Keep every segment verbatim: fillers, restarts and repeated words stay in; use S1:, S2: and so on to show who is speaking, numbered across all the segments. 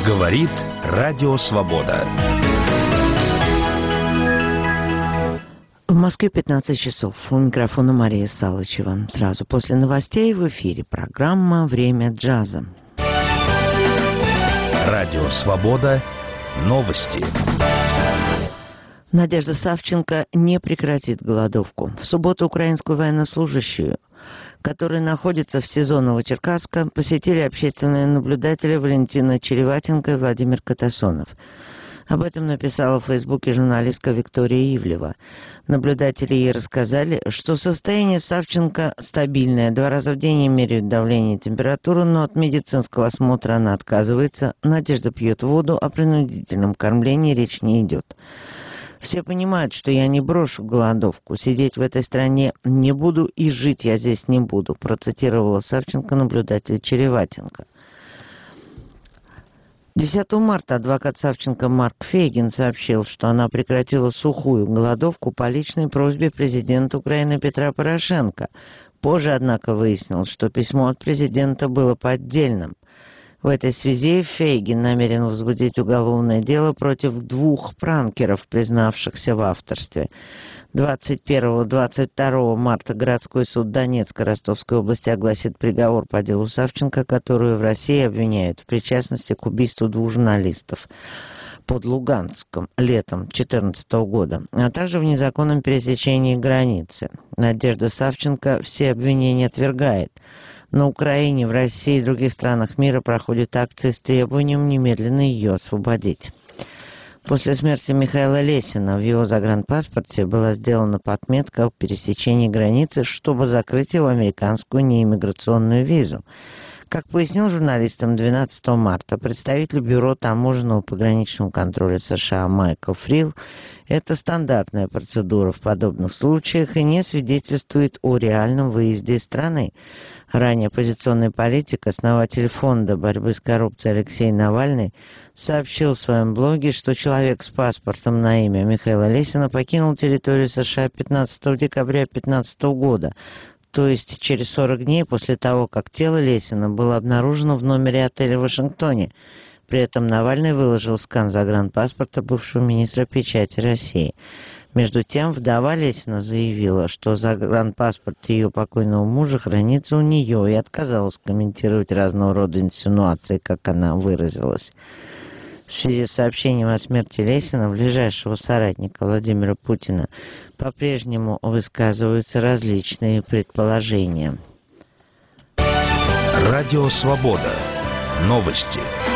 S1: Говорит Радио Свобода.
S2: В Москве пятнадцать часов. У микрофона Мария Салычева. Сразу после новостей в эфире программа «Время джаза».
S1: Радио Свобода. Новости.
S2: Надежда Савченко не прекратит голодовку. В субботу украинскую военнослужащую, которая находится в СИЗО Новочеркасска, посетили общественные наблюдатели Валентина Череватенко и Владимир Катасонов. Об этом написала в Фейсбуке журналистка Виктория Ивлева. Наблюдатели ей рассказали, что состояние Савченко стабильное. Два раза в день ей меряют давление и температуру, но от медицинского осмотра она отказывается. Надежда пьет воду, о принудительном кормлении речь не идет. «Все понимают, что я не брошу голодовку. Сидеть в этой стране не буду и жить я здесь не буду», процитировала Савченко наблюдатель Череватенко. десятого марта адвокат Савченко Марк Фейгин сообщил, что она прекратила сухую голодовку по личной просьбе президента Украины Петра Порошенко. Позже, однако, выяснил, что письмо от президента было поддельным. В этой связи Фейгин намерен возбудить уголовное дело против двух пранкеров, признавшихся в авторстве. двадцать первого — двадцать второго марта городской суд Донецкой Ростовской области огласит приговор по делу Савченко, которую в России обвиняют в причастности к убийству двух журналистов под Луганском летом две тысячи четырнадцатого года, а также в незаконном пересечении границы. Надежда Савченко все обвинения отвергает. На Украине, в России и других странах мира проходят акции с требованием немедленно ее освободить. После смерти Михаила Лесина в его загранпаспорте была сделана подметка о пересечении границы, чтобы закрыть его американскую неиммиграционную визу. Как пояснил журналистам двенадцатого марта представитель Бюро таможенного пограничного контроля США Майкл Фрил, это стандартная процедура в подобных случаях и не свидетельствует о реальном выезде из страны. Ранее оппозиционный политик, основатель фонда борьбы с коррупцией Алексей Навальный, сообщил в своем блоге, что человек с паспортом на имя Михаила Лесина покинул территорию США пятнадцатого декабря две тысячи пятнадцатого года, то есть через сорок дней после того, как тело Лесина было обнаружено в номере отеля в Вашингтоне. При этом Навальный выложил скан загранпаспорта бывшего министра печати России. Между тем, вдова Лесина заявила, что загранпаспорт ее покойного мужа хранится у нее, и отказалась комментировать разного рода инсинуации, как она выразилась. В связи с сообщением о смерти Лесина, ближайшего соратника Владимира Путина, по-прежнему высказываются различные предположения.
S1: Радио Свобода. Новости.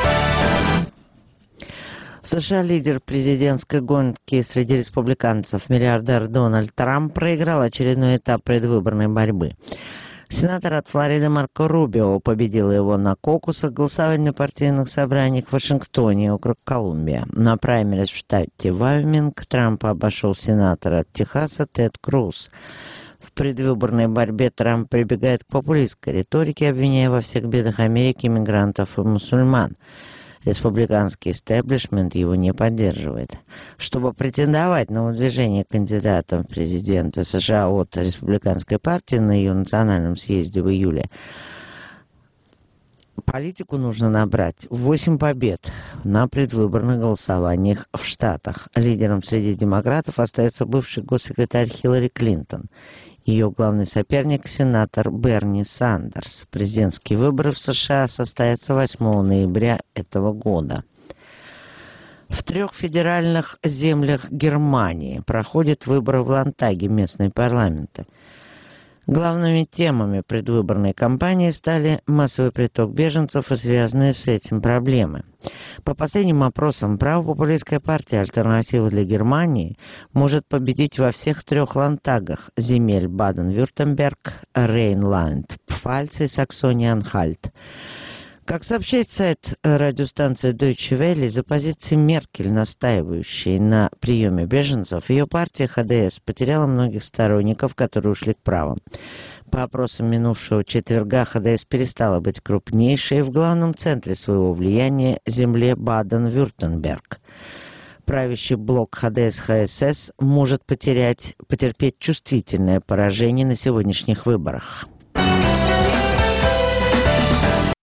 S2: В США лидер президентской гонки среди республиканцев, миллиардер Дональд Трамп, проиграл очередной этап предвыборной борьбы. Сенатор от Флориды Марко Рубио победил его на кокусах голосования на партийных собраниях в Вашингтоне, округ Колумбия. На праймериз в штате Вайоминг Трампа обошел сенатора от Техаса Тед Круз. В предвыборной борьбе Трамп прибегает к популистской риторике, обвиняя во всех бедах Америки мигрантов и мусульман. Республиканский истеблишмент его не поддерживает. Чтобы претендовать на выдвижение кандидатом в президенты США от республиканской партии на ее национальном съезде в июле, политику нужно набрать восемь побед на предвыборных голосованиях в Штатах. Лидером среди демократов остается бывший госсекретарь Хиллари Клинтон. Ее главный соперник – сенатор Берни Сандерс. Президентские выборы в США состоятся восьмого ноября этого года. В трех федеральных землях Германии проходят выборы в Ландтаге, местные парламенты. Главными темами предвыборной кампании стали массовый приток беженцев и связанные с этим проблемы. По последним опросам, правопопулистская партия «Альтернатива для Германии» может победить во всех трех ландтагах земель Баден-Вюртемберг, Рейнланд-Пфальц и Саксония-Анхальт. Как сообщает сайт радиостанции Deutsche Welle, из-за позиции Меркель, настаивающей на приеме беженцев, ее партия ха дэ эс потеряла многих сторонников, которые ушли к правым. По опросам минувшего четверга, ха дэ эс перестала быть крупнейшей в главном центре своего влияния земле Баден-Вюртемберг. Правящий блок ха дэ эс ха эс эс может потерять, потерпеть чувствительное поражение на сегодняшних выборах.